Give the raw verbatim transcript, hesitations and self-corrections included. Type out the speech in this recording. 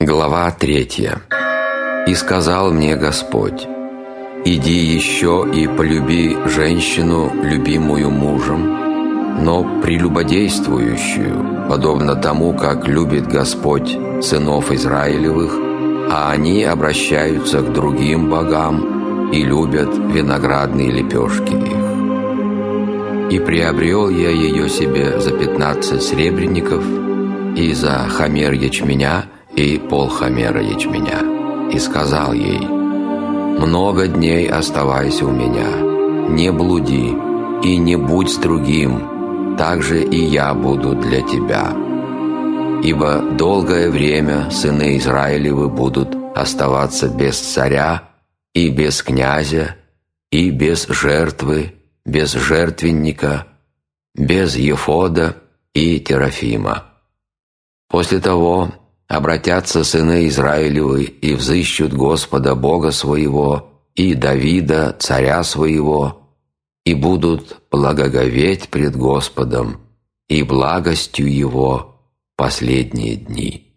Глава третья. «И сказал мне Господь: иди еще и полюби женщину, любимую мужем, но прелюбодействующую, подобно тому, как любит Господь сынов Израилевых, а они обращаются к другим богам и любят виноградные лепешки их. И приобрел я ее себе за пятнадцать сребреников и за хомер ячменя и полхомера ячменя, и сказал ей: много дней оставайся у меня, не блуди и не будь с другим, так же и я буду для тебя. Ибо долгое время сыны Израилевы будут оставаться без царя и без князя, и без жертвы, без жертвенника, без ефода и терафима. После того обратятся сыны Израилевы и взыщут Господа Бога своего и Давида, царя своего, и будут благоговеть пред Господом и благостью Его последние дни».